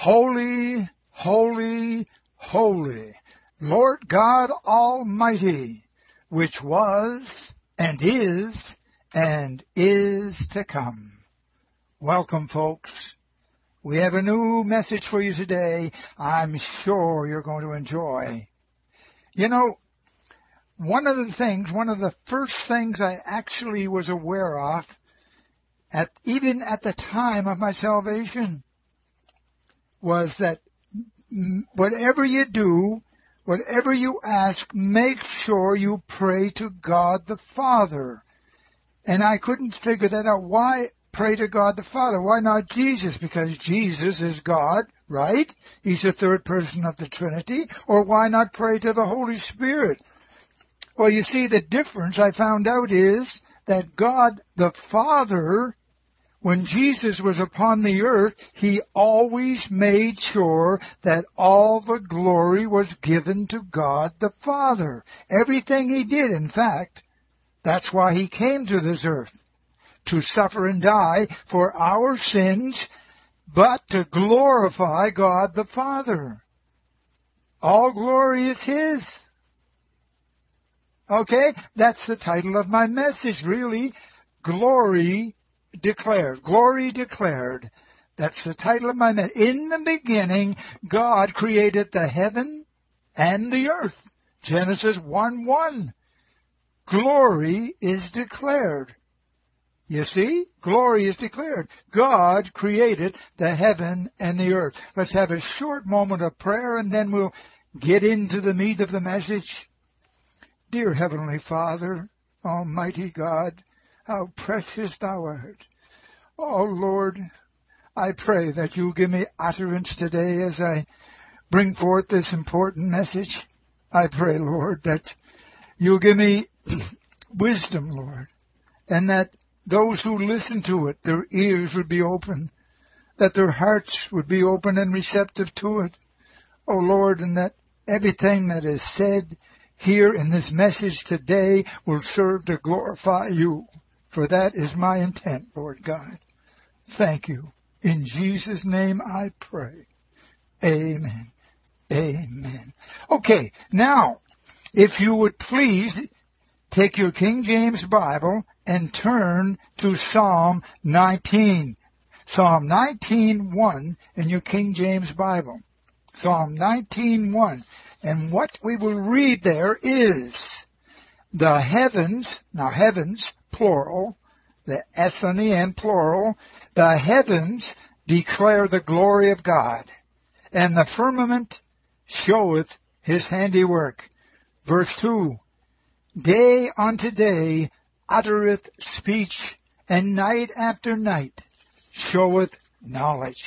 Holy, holy, holy, Lord God Almighty, which was and is to come. Welcome, folks. We have a new message for you today. I'm sure you're going to enjoy. You know, one of the first things I actually was aware of, even at the time of my salvation, was that whatever you do, whatever you ask, make sure you pray to God the Father. And I couldn't figure that out. Why pray to God the Father? Why not Jesus? Because Jesus is God, right? He's the third person of the Trinity. Or why not pray to the Holy Spirit? Well, you see, the difference I found out is that God the Father, when Jesus was upon the earth, He always made sure that all the glory was given to God the Father. Everything He did, in fact, that's why He came to this earth, to suffer and die for our sins, but to glorify God the Father. All glory is His. Okay? That's the title of my message, really. Glory declared. Glory declared. That's the title of my message. In the beginning, God created the heaven and the earth. Genesis 1:1. Glory is declared. You see? Glory is declared. God created the heaven and the earth. Let's have a short moment of prayer and then we'll get into the meat of the message. Dear Heavenly Father, Almighty God, how precious Thou art. Oh, Lord, I pray that You'll give me utterance today as I bring forth this important message. I pray, Lord, that You'll give me wisdom, Lord, and that those who listen to it, their ears would be open, that their hearts would be open and receptive to it. Oh, Lord, and that everything that is said here in this message today will serve to glorify You, for that is my intent, Lord God. Thank You. In Jesus' name I pray. Amen. Amen. Okay, now, if you would please take your King James Bible and turn to Psalm 19. Psalm 19:1 in your King James Bible. Psalm 19:1. And what we will read there is the heavens, now heavens, plural, the S on the end, plural, the heavens declare the glory of God, and the firmament showeth His handiwork. Verse 2, day unto day uttereth speech, and night after night showeth knowledge.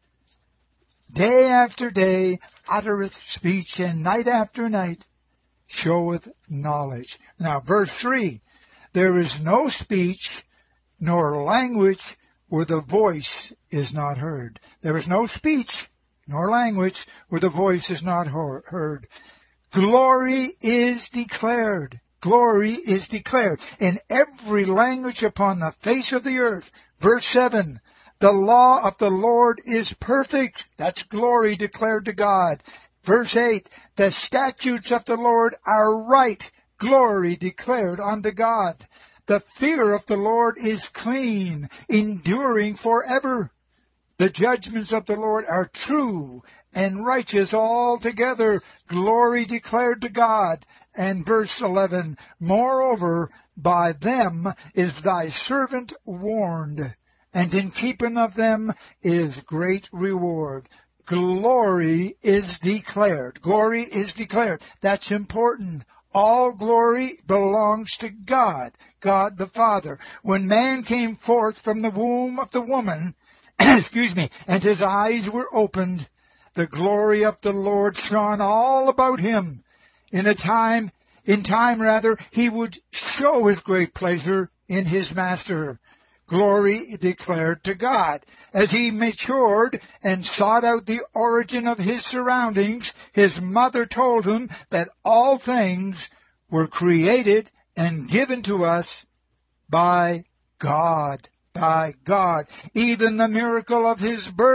Day after day uttereth speech, and night after night showeth knowledge. Now, verse 3, there is no speech nor language where the voice is not heard. There is no speech nor language where the voice is not heard. Glory is declared. Glory is declared in every language upon the face of the earth. Verse 7, the law of the Lord is perfect. That's glory declared to God. Verse 8, the statutes of the Lord are right. Glory declared unto God. The fear of the Lord is clean, enduring forever. The judgments of the Lord are true and righteous altogether. Glory declared to God. And verse 11, moreover, by them is thy servant warned, and in keeping of them is great reward. Glory is declared. Glory is declared. That's important. All glory belongs to God, God the Father. When man came forth from the womb of the woman, and his eyes were opened, the glory of the Lord shone all about him. In time, he would show His great pleasure in His Master. Glory declared to God. As he matured and sought out the origin of his surroundings, his mother told him that all things were created and given to us by God. By God. Even the miracle of his birth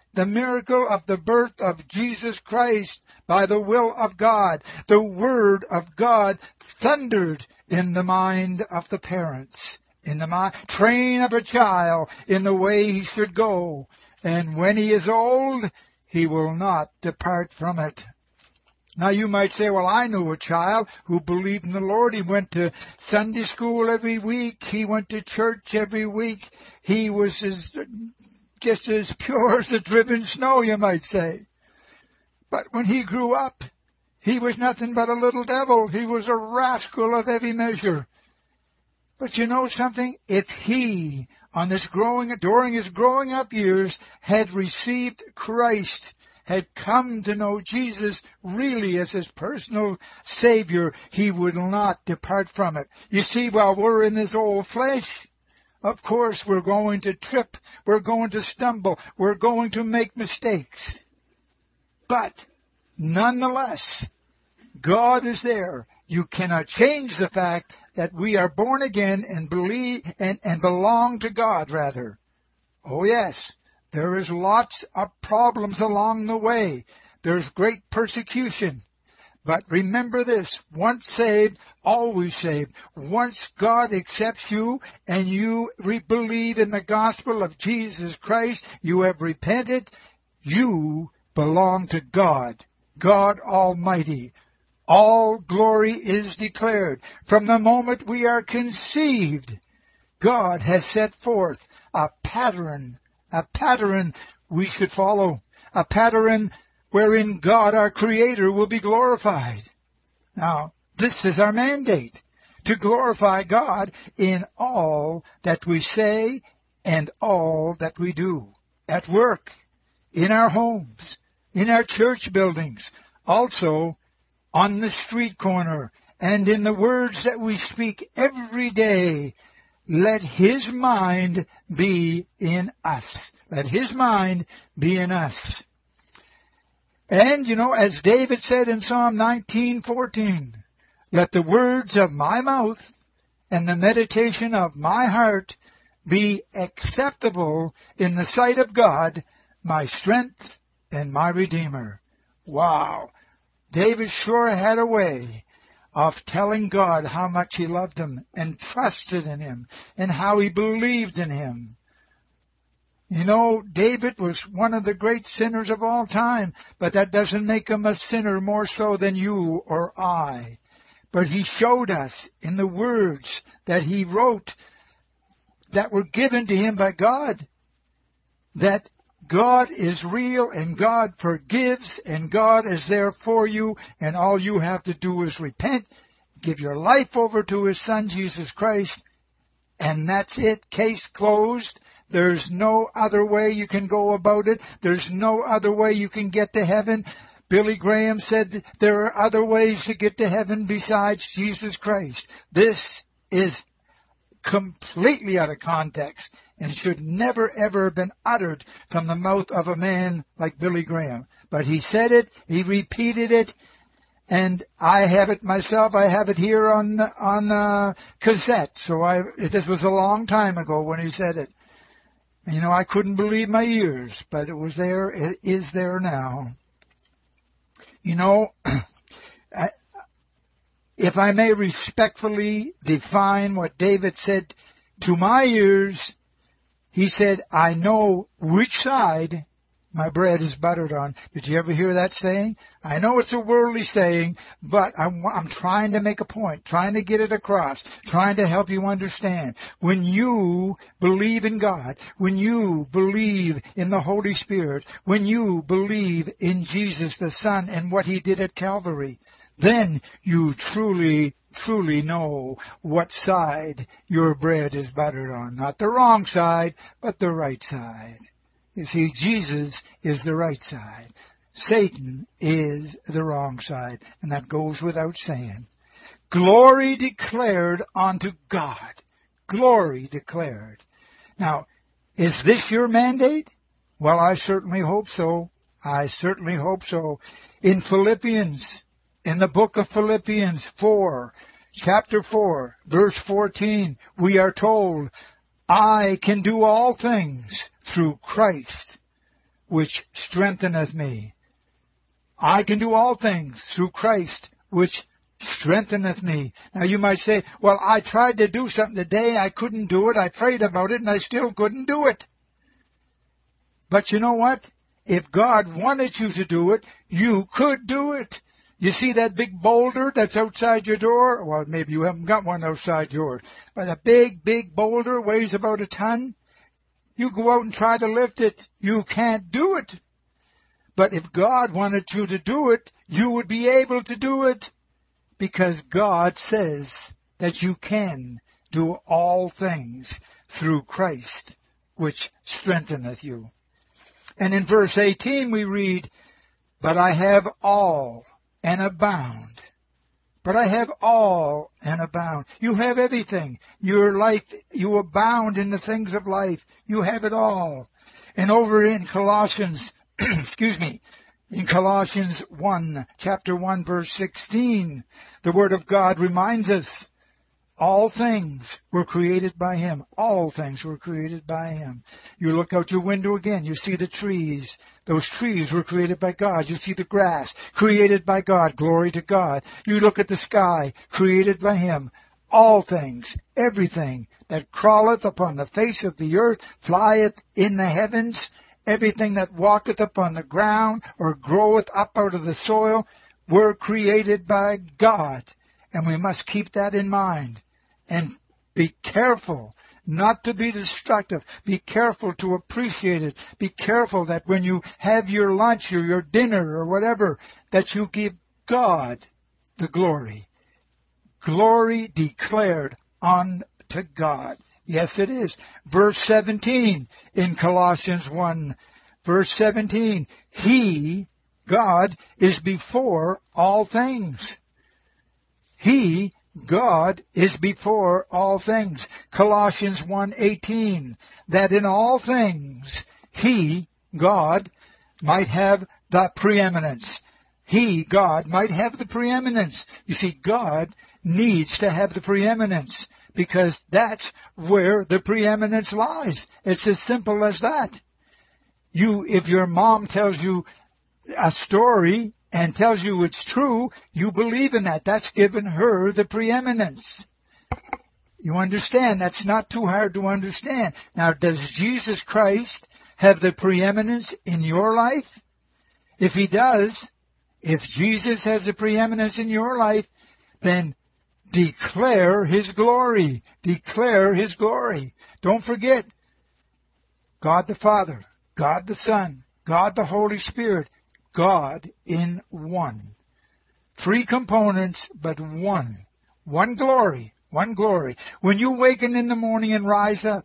the miracle of the birth of Jesus Christ by the will of God. The Word of God thundered in the mind of the parents. In the mind, train up a child in the way he should go, and when he is old, he will not depart from it. Now you might say, well, I knew a child who believed in the Lord. He went to Sunday school every week. He went to church every week. He was just as pure as the driven snow, you might say. But when he grew up, he was nothing but a little devil. He was a rascal of heavy measure. But you know something? If he, during his growing up years, had received Christ, had come to know Jesus really as his personal Savior, he would not depart from it. You see, while we're in this old flesh, of course we're going to trip, we're going to stumble, we're going to make mistakes. But nonetheless, God is there. You cannot change the fact that we are born again and believe and belong to God, rather. Oh yes, there is lots of problems along the way. There's great persecution. But remember this, once saved, always saved. Once God accepts you and you believe in the gospel of Jesus Christ, you have repented, you belong to God, God Almighty. All glory is declared. From the moment we are conceived, God has set forth a pattern we should follow, a pattern wherein God, our Creator, will be glorified. Now, this is our mandate, to glorify God in all that we say and all that we do, at work, in our homes, in our church buildings, also on the street corner, and in the words that we speak every day. Let His mind be in us. Let His mind be in us. And, as David said in Psalm 19:14, let the words of my mouth and the meditation of my heart be acceptable in the sight of God, my strength and my Redeemer. Wow! David sure had a way of telling God how much he loved Him and trusted in Him and how he believed in Him. David was one of the great sinners of all time, but that doesn't make him a sinner more so than you or I. But he showed us in the words that he wrote that were given to him by God that God is real and God forgives and God is there for you, and all you have to do is repent, give your life over to His Son Jesus Christ, and that's it. Case closed. There's no other way you can go about it. There's no other way you can get to heaven. Billy Graham said there are other ways to get to heaven besides Jesus Christ. This is completely out of context and should never ever have been uttered from the mouth of a man like Billy Graham. But he said it, he repeated it, and I have it myself. I have it here on cassette. So this was a long time ago when he said it. I couldn't believe my ears, but it was there. It is there now. If I may respectfully define what David said to my ears, he said, I know which side my bread is buttered on. Did you ever hear that saying? I know it's a worldly saying, but I'm trying to make a point, trying to get it across, trying to help you understand. When you believe in God, when you believe in the Holy Spirit, when you believe in Jesus the Son and what He did at Calvary, then you truly, truly know what side your bread is buttered on. Not the wrong side, but the right side. You see, Jesus is the right side. Satan is the wrong side. And that goes without saying. Glory declared unto God. Glory declared. Now, is this your mandate? Well, I certainly hope so. I certainly hope so. In Philippians, in the book of Philippians 4, chapter 4, verse 14, we are told, I can do all things through Christ which strengtheneth me. I can do all things through Christ, which strengtheneth me. Now you might say, well, I tried to do something today, I couldn't do it, I prayed about it, and I still couldn't do it. But you know what? If God wanted you to do it, you could do it. You see that big boulder that's outside your door? Well, maybe you haven't got one outside yours. But a big, big boulder weighs about a ton. You go out and try to lift it. You can't do it. But if God wanted you to do it, you would be able to do it. Because God says that you can do all things through Christ, which strengtheneth you. And in verse 18 we read, but I have all and abound. But I have all and abound. You have everything. Your life, you abound in the things of life. You have it all. And over in Colossians, in Colossians 1, chapter 1, verse 16, the Word of God reminds us, all things were created by Him. All things were created by Him. You look out your window again, you see the trees. Those trees were created by God. You see the grass, created by God. Glory to God. You look at the sky, created by Him. All things, everything that crawleth upon the face of the earth, flieth in the heavens, everything that walketh upon the ground or groweth up out of the soil, were created by God. And we must keep that in mind. And be careful not to be destructive. Be careful to appreciate it. Be careful that when you have your lunch or your dinner or whatever, that you give God the glory. Glory declared unto God. Yes, it is. Verse 17 in Colossians 1. Verse 17. He, God, is before all things. He, God, is before all things. Colossians 1:18, that in all things He, God, might have the preeminence. He, God, might have the preeminence. You see, God needs to have the preeminence because that's where the preeminence lies. It's as simple as that. If your mom tells you a story and tells you it's true, you believe in that. That's given her the preeminence. You understand? That's not too hard to understand. Now, does Jesus Christ have the preeminence in your life? If He does, if Jesus has the preeminence in your life, then declare His glory. Declare His glory. Don't forget, God the Father, God the Son, God the Holy Spirit, God in one. Three components, but one. One glory. One glory. When you waken in the morning and rise up,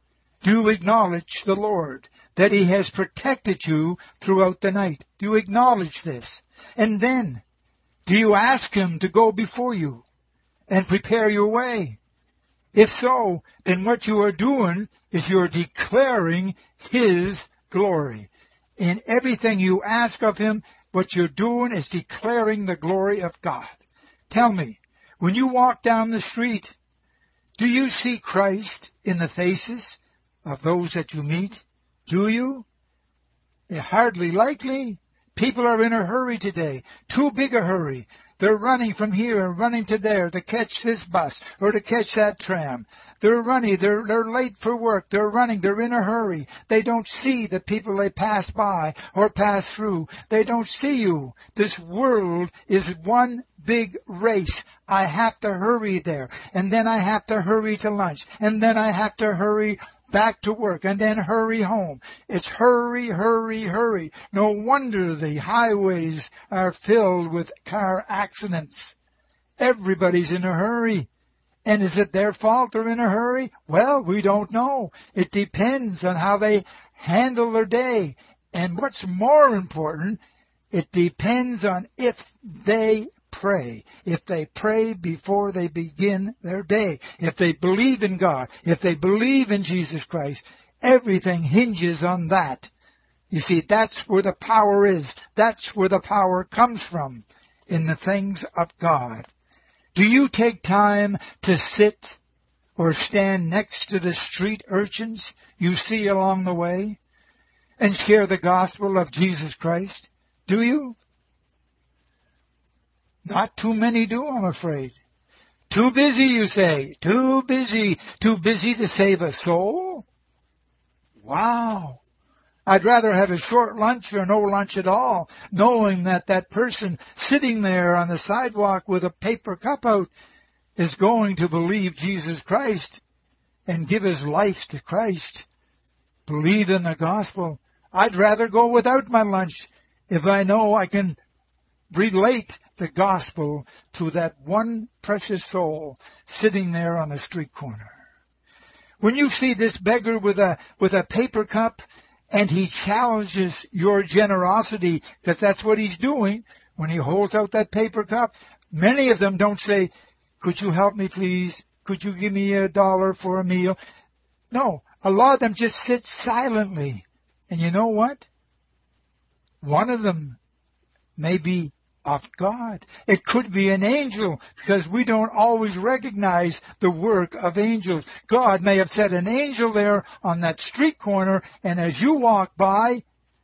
do acknowledge the Lord, that He has protected you throughout the night. Do you acknowledge this? And then, do you ask Him to go before you and prepare your way? If so, then what you are doing is you're declaring His glory. In everything you ask of Him, what you're doing is declaring the glory of God. Tell me, when you walk down the street, do you see Christ in the faces of those that you meet? Do you? Hardly likely. People are in a hurry today. Too big a hurry. They're running from here and running to there to catch this bus or to catch that tram. They're running. They're late for work. They're running. They're in a hurry. They don't see the people they pass by or pass through. They don't see you. This world is one big race. I have to hurry there. And then I have to hurry to lunch. And then I have to hurry back to work and then hurry home. It's hurry, hurry, hurry. No wonder the highways are filled with car accidents. Everybody's in a hurry. And is it their fault they're in a hurry? Well, we don't know. It depends on how they handle their day. And what's more important, it depends on if they pray. If they pray before they begin their day. If they believe in God. If they believe in Jesus Christ. Everything hinges on that. You see, that's where the power is. That's where the power comes from. In the things of God. Do you take time to sit or stand next to the street urchins you see along the way? and share the gospel of Jesus Christ? Do you? Not too many do, I'm afraid. Too busy, you say. Too busy. Too busy to save a soul? Wow. I'd rather have a short lunch or no lunch at all, knowing that that person sitting there on the sidewalk with a paper cup out is going to believe Jesus Christ and give his life to Christ. Believe in the gospel. I'd rather go without my lunch if I know I can relate the gospel to that one precious soul sitting there on a street corner. When you see this beggar with a paper cup and he challenges your generosity, because that's what he's doing when he holds out that paper cup, many of them don't say, "Could you help me, please? Could you give me $1 for a meal?" No, a lot of them just sit silently. And you know what? One of them may be of God. It could be an angel, because we don't always recognize the work of angels. God may have set an angel there on that street corner, and as you walk by,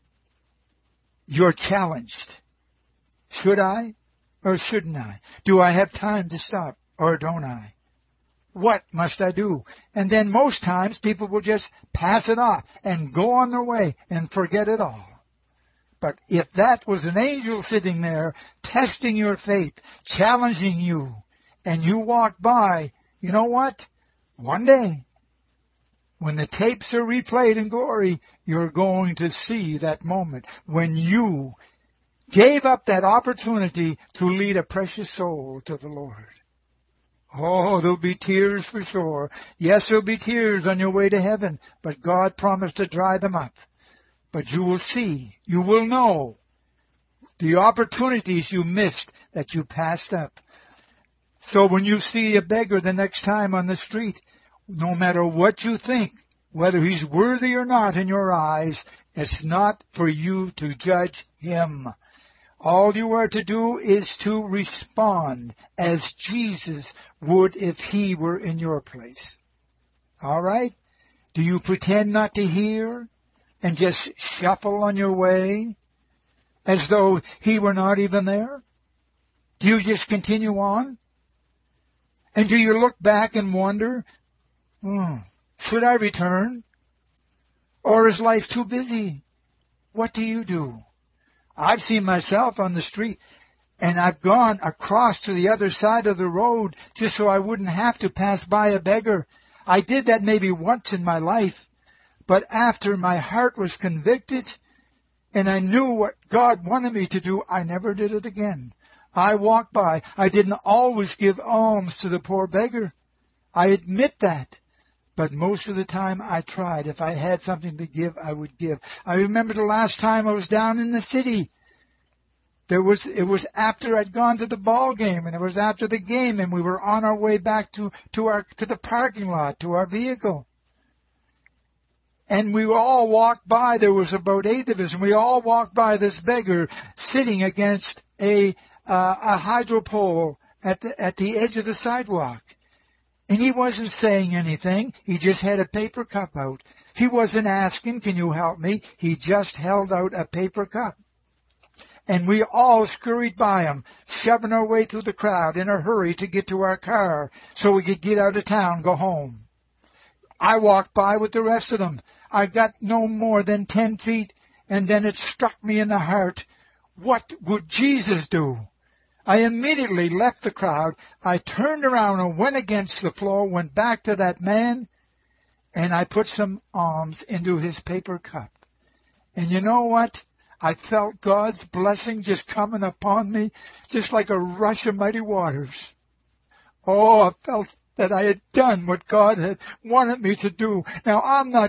you're challenged. Should I or shouldn't I? Do I have time to stop or don't I? What must I do? And then most times people will just pass it off and go on their way and forget it all. But if that was an angel sitting there, testing your faith, challenging you, and you walk by, you know what? One day, when the tapes are replayed in glory, you're going to see that moment when you gave up that opportunity to lead a precious soul to the Lord. Oh, there'll be tears for sure. Yes, there'll be tears on your way to heaven, but God promised to dry them up. But you will see, you will know the opportunities you missed that you passed up. So when you see a beggar the next time on the street, no matter what you think, whether he's worthy or not in your eyes, it's not for you to judge him. All you are to do is to respond as Jesus would if he were in your place. All right? Do you pretend not to hear and just shuffle on your way as though he were not even there? Do you just continue on? And do you look back and wonder, should I return? Or is life too busy? What do you do? I've seen myself on the street, and I've gone across to the other side of the road just so I wouldn't have to pass by a beggar. I did that maybe once in my life. But after my heart was convicted and I knew what God wanted me to do, I never did it again. I walked by. I didn't always give alms to the poor beggar. I admit that. But most of the time I tried. If I had something to give, I would give. I remember the last time I was down in the city. It was after I'd gone to the ball game, and it was after the game, and we were on our way back to the parking lot, to our vehicle. And we all walked by, there was about 8 of us, and we all walked by this beggar sitting against a hydro pole at the edge of the sidewalk. And he wasn't saying anything. He just had a paper cup out. He wasn't asking, "Can you help me?" He just held out a paper cup. And we all scurried by him, shoving our way through the crowd in a hurry to get to our car so we could get out of town, go home. I walked by with the rest of them. I got no more than 10 feet, and then it struck me in the heart. What would Jesus do? I immediately left the crowd. I turned around and went against the floor, went back to that man, and I put some alms into his paper cup. And you know what? I felt God's blessing just coming upon me, just like a rush of mighty waters. Oh, I felt that I had done what God had wanted me to do. Now, I'm not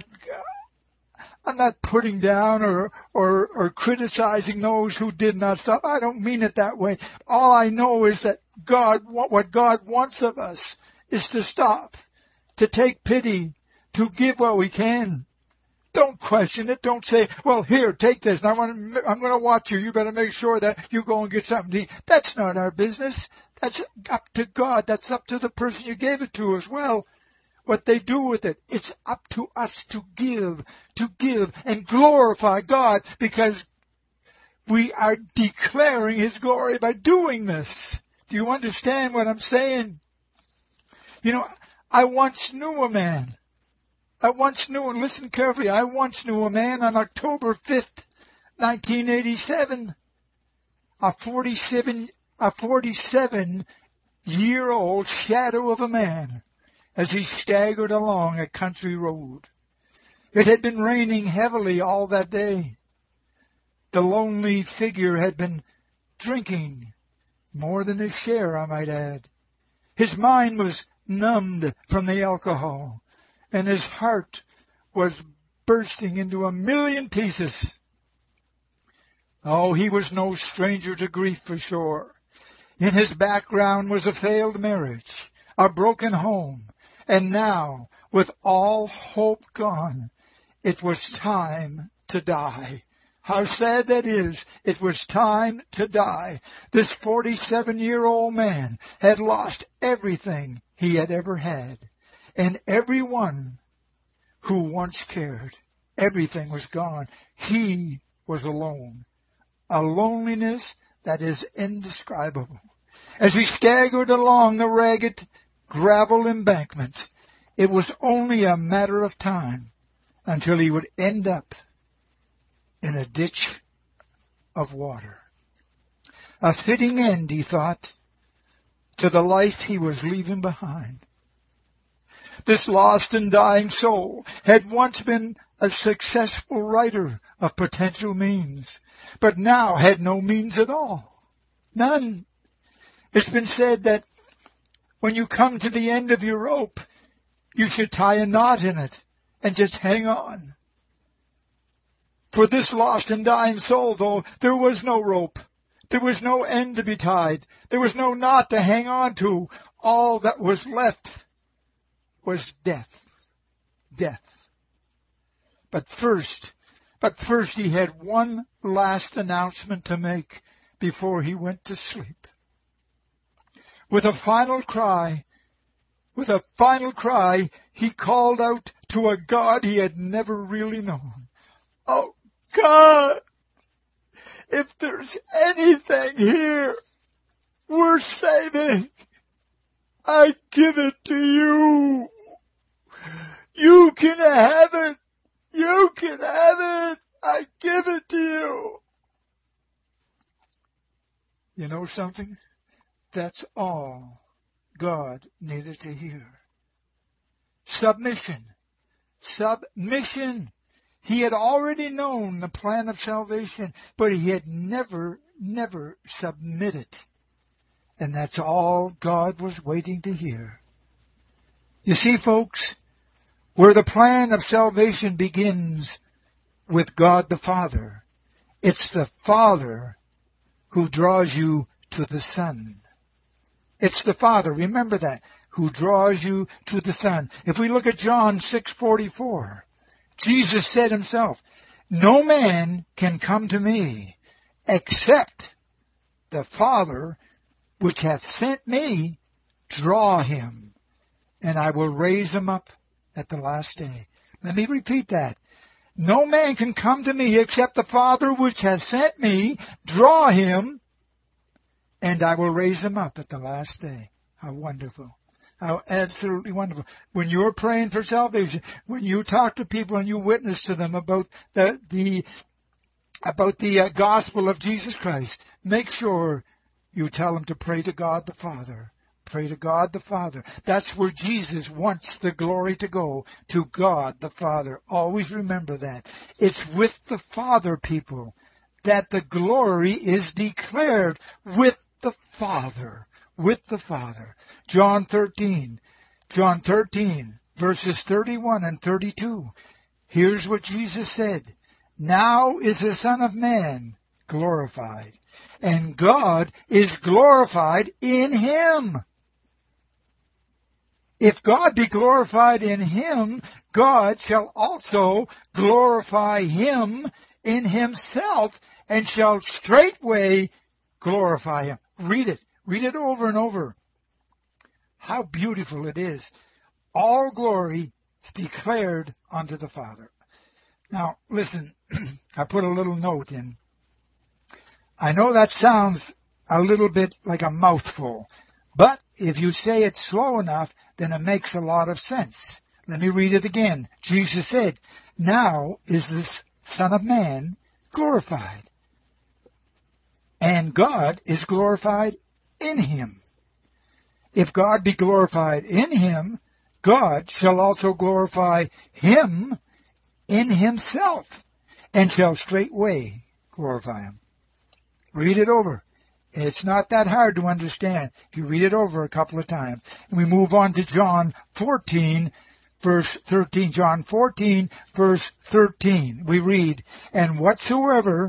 putting down or criticizing those who did not stop. I don't mean it that way. All I know is that what God wants of us is to stop, to take pity, to give what we can. Don't question it. Don't say, "Well, here, take this, and I'm going to watch you. You better make sure that you go and get something to eat." That's not our business. That's up to God. That's up to the person you gave it to as well. what they do with it. It's up to us to give and glorify God, because we are declaring His glory by doing this. Do you understand what I'm saying? You know, I once knew a man. And listen carefully, I once knew a man on October 5th, 1987, a 47-year-old shadow of a man as he staggered along a country road. It had been raining heavily all that day. The lonely figure had been drinking, more than his share, I might add. His mind was numbed from the alcohol, and his heart was bursting into a million pieces. Oh, he was no stranger to grief for sure. In his background was a failed marriage, a broken home, and now, with all hope gone, it was time to die. How sad that is. It was time to die. This 47-year-old man had lost everything he had ever had. And everyone who once cared, everything was gone. He was alone. A loneliness that is indescribable. As he staggered along the ragged gravel embankment, it was only a matter of time until he would end up in a ditch of water. A fitting end, he thought, to the life he was leaving behind. This lost and dying soul had once been a successful writer of potential means, but now had no means at all. None. It's been said that when you come to the end of your rope, you should tie a knot in it and just hang on. For this lost and dying soul, though, there was no rope. There was no end to be tied. There was no knot to hang on to. All that was left was death. Death. But first he had one last announcement to make before he went to sleep. With a final cry, he called out to a God he had never really known. Oh, God, if there's anything here worth saving, I give it to you. You can have it. You can have it. I give it to you. You know something? That's all God needed to hear. Submission. Submission. He had already known the plan of salvation, but he had never submitted. And that's all God was waiting to hear. You see, folks, where the plan of salvation begins with God the Father, it's the Father who draws you to the Son. It's the Father, remember that, who draws you to the Son. If we look at John 6:44, Jesus said himself, "No man can come to me except the Father which hath sent me draw him, and I will raise him up at the last day." Let me repeat that. No man can come to me except the Father which hath sent me draw him, and I will raise him up at the last day. How wonderful. How absolutely wonderful. When you're praying for salvation, when you talk to people and you witness to them about the gospel of Jesus Christ, make sure you tell them to pray to God the Father. Pray to God the Father. That's where Jesus wants the glory to go, to God the Father. Always remember that. It's with the Father, people, that the glory is declared, with the Father. With the Father. John 13, verses 31 and 32. Here's what Jesus said. Now is the Son of Man glorified, and God is glorified in him. If God be glorified in him, God shall also glorify him in himself, and shall straightway glorify him. Read it. Read it over and over. How beautiful it is. all glory is declared unto the Father. Now, listen, I put a little note in. I know that sounds a little bit like a mouthful, but if you say it slow enough, then it makes a lot of sense. Let me read it again. Jesus said, now is the Son of Man glorified, and God is glorified in him. If God be glorified in him, God shall also glorify him in himself, and shall straightway glorify him. Read it over. It's not that hard to understand if you read it over a couple of times. And we move on to John 14, verse 13. John 14, verse 13. We read, And whatsoever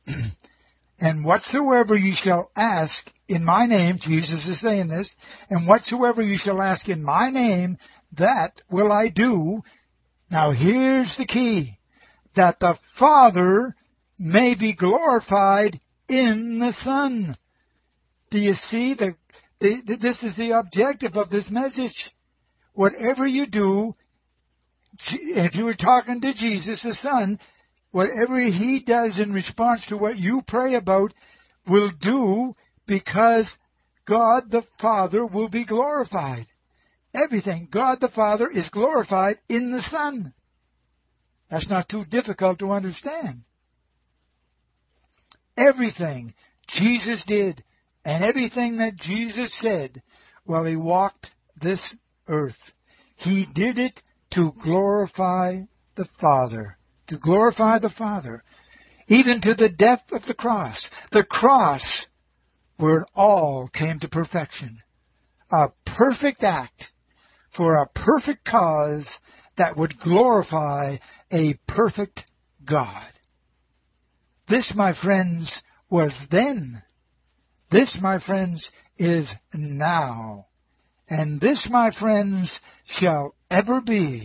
you shall ask in my name, Jesus is saying this, and whatsoever you shall ask in my name, that will I do. Now here's the key, that the Father may be glorified in the Son. Do you see? This is the objective of this message. Whatever you do, if you were talking to Jesus, the Son, whatever he does in response to what you pray about will do because God the Father will be glorified. Everything, God the Father is glorified in the Son. That's not too difficult to understand. Everything Jesus did and everything that Jesus said while he walked this earth, he did it to glorify the Father. To glorify the Father. Even to the death of the cross. The cross where it all came to perfection. A perfect act for a perfect cause that would glorify a perfect God. This, my friends, was then. This, my friends, is now. And this, my friends, shall ever be.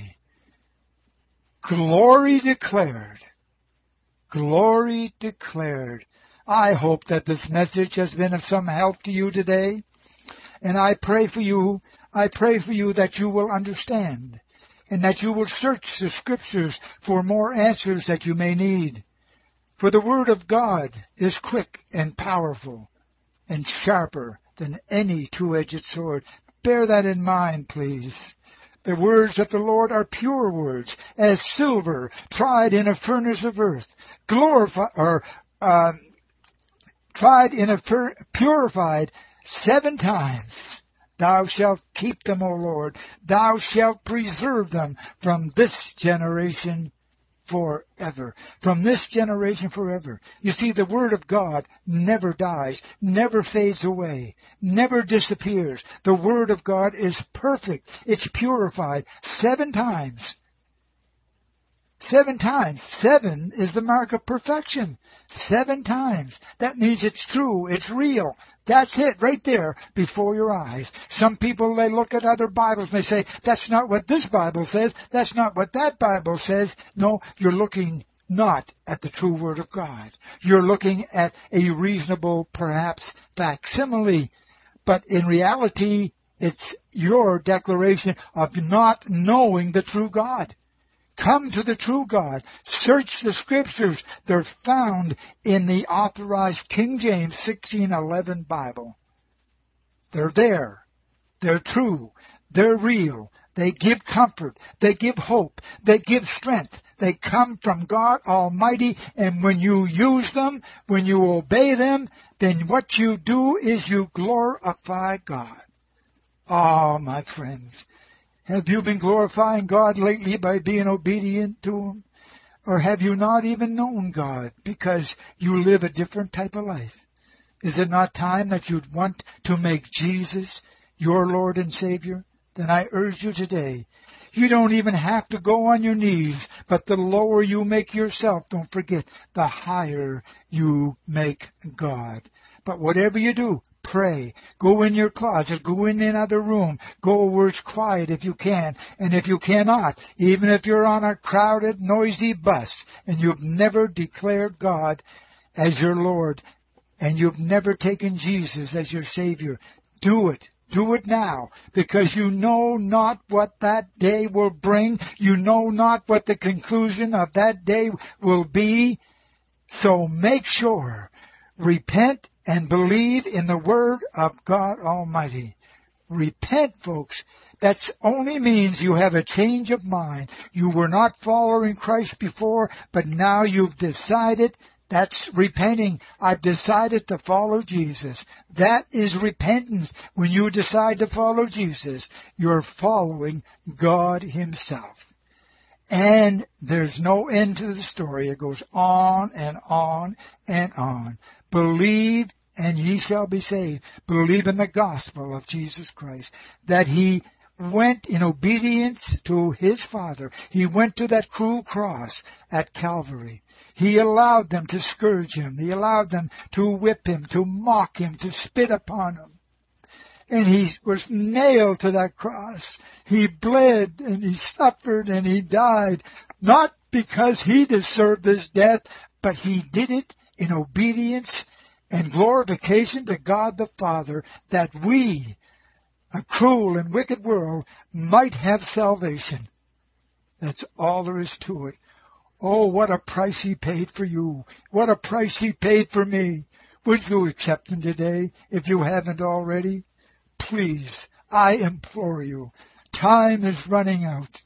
Glory declared. Glory declared. I hope that this message has been of some help to you today. And I pray for you that you will understand and that you will search the Scriptures for more answers that you may need. For the Word of God is quick and powerful and sharper than any two-edged sword. Bear that in mind, please. The words of the Lord are pure words, as silver tried in a furnace of earth, purified 7 times. Thou shalt keep them, O Lord. Thou shalt preserve them from this generation forever. From this generation forever. You see, the Word of God never dies, never fades away, never disappears. The Word of God is perfect. It's purified 7 times. 7 times. 7 is the mark of perfection. 7 times. That means it's true. It's real. That's it right there before your eyes. Some people, they look at other Bibles and they say, that's not what this Bible says. That's not what that Bible says. No, you're looking not at the true Word of God. You're looking at a reasonable, perhaps, facsimile. But in reality, it's your declaration of not knowing the true God. Come to the true God. Search the Scriptures. They're found in the authorized King James 1611 Bible. They're there. They're true. They're real. They give comfort. They give hope. They give strength. They come from God Almighty, and when you use them, when you obey them, then what you do is you glorify God. Oh, my friends. Have you been glorifying God lately by being obedient to Him? Or have you not even known God because you live a different type of life? Is it not time that you'd want to make Jesus your Lord and Savior? Then I urge you today, you don't even have to go on your knees, but the lower you make yourself, don't forget, the higher you make God. But whatever you do, pray. Go in your closet. Go in another room. Go where it's quiet if you can. And if you cannot, even if you're on a crowded, noisy bus and you've never declared God as your Lord and you've never taken Jesus as your Savior, do it. Do it now, because you know not what that day will bring. You know not what the conclusion of that day will be. So make sure, repent and believe in the Word of God Almighty. Repent, folks. That only means you have a change of mind. You were not following Christ before, but now you've decided. That's repenting. I've decided to follow Jesus. That is repentance. When you decide to follow Jesus, you're following God Himself. And there's no end to the story. It goes on and on and on. Believe and ye shall be saved. Believe in the gospel of Jesus Christ, that He went in obedience to His Father. He went to that cruel cross at Calvary. He allowed them to scourge Him. He allowed them to whip Him, to mock Him, to spit upon Him. And He was nailed to that cross. He bled and He suffered and He died, not because He deserved His death, but He did it in obedience and glorification to God the Father, that we, a cruel and wicked world, might have salvation. That's all there is to it. Oh, what a price He paid for you. What a price He paid for me. Would you accept Him today if you haven't already? Please, I implore you. Time is running out.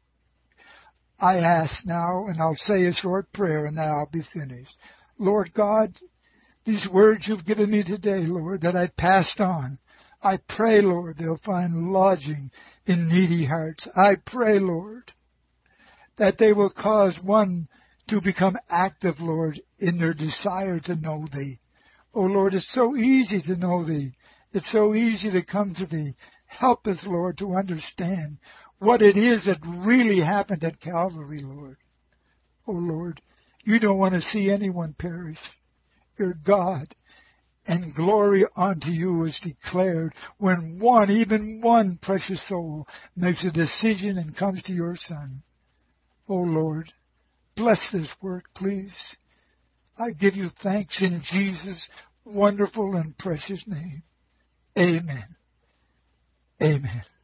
I ask now, and I'll say a short prayer and then I'll be finished. Lord God, these words You've given me today, Lord, that I passed on, I pray, Lord, they'll find lodging in needy hearts. I pray, Lord, that they will cause one to become active, Lord, in their desire to know Thee. Oh, Lord, it's so easy to know Thee. It's so easy to come to Thee. Help us, Lord, to understand what it is that really happened at Calvary, Lord. Oh, Lord, You don't want to see anyone perish. You're God. And glory unto You is declared when one, even one precious soul, makes a decision and comes to Your Son. Oh, Lord, bless this work, please. I give You thanks in Jesus' wonderful and precious name. Amen. Amen.